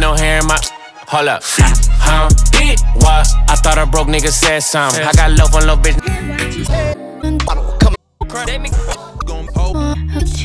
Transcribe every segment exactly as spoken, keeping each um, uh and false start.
no hair in my. Hold up. Huh? What? I thought a broke nigga said something. I got love on little bitch. Come on. Let me gon' hold.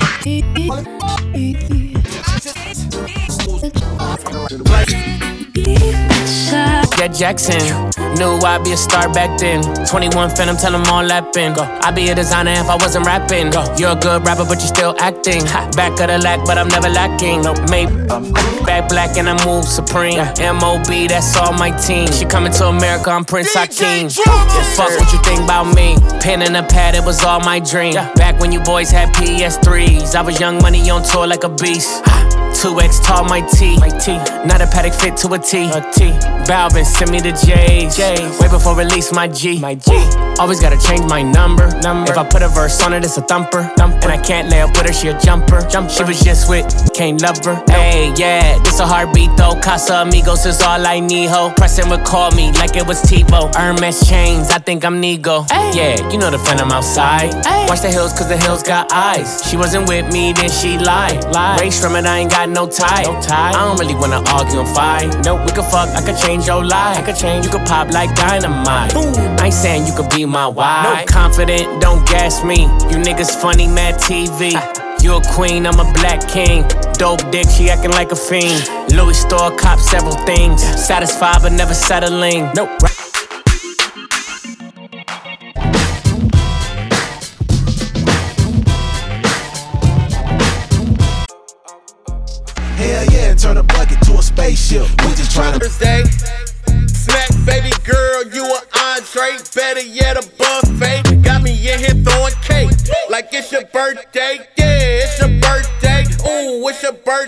Jet Jackson, knew I'd be a star back then. twenty-one Phantom, tell them all lapping. I'd be a designer if I wasn't rapping. You're a good rapper, but you still acting. Back of the lack, but I'm never lacking. Maybe back black and I move supreme. M O B, that's all my team. She coming to America, I'm Prince Hakeem. Yeah, fuck what you think about me. Pen and a pad, it was all my dream. Back when you boys had P S threes, I was Young Money on tour like a beast. two X tall, my T. My T. Not a paddock fit to a T. A T. Balvin, send me the J's. J's. Way before release my G. My G. Always gotta change my number. number. If I put a verse on it, it's a thumper. thumper. And I can't lay up with her, she a jumper. jumper. She was just with, can't love her. Hey, yeah, this a heartbeat though. Casa Amigos is all I need, ho. Preston would call me like it was Tebow. Hermes chains, I think I'm Nego. Ay. Yeah, you know the Phantom outside. Ay. Watch the hills, cause the hills got eyes. She wasn't with me, then she lied. lied. Race from it, I ain't got no tie. no tie. I don't really wanna argue and fight. Nope, we could fuck, I could change your life. I could change, you could pop like dynamite. Boom. I ain't saying you could be my wife. No confident, don't gas me. You niggas funny, mad T V. You a queen, I'm a black king. Dope dick, she acting like a fiend. Louis store, cop several things. Satisfied but never settling. Nope. Hell yeah, turn a bucket to a spaceship. We just tryna Thursday. Smack, baby girl, you an entree. Better yet, a buffet. Got me in here throwing cake like it's your birthday. Yeah, it's your birthday. Ooh, it's your birthday.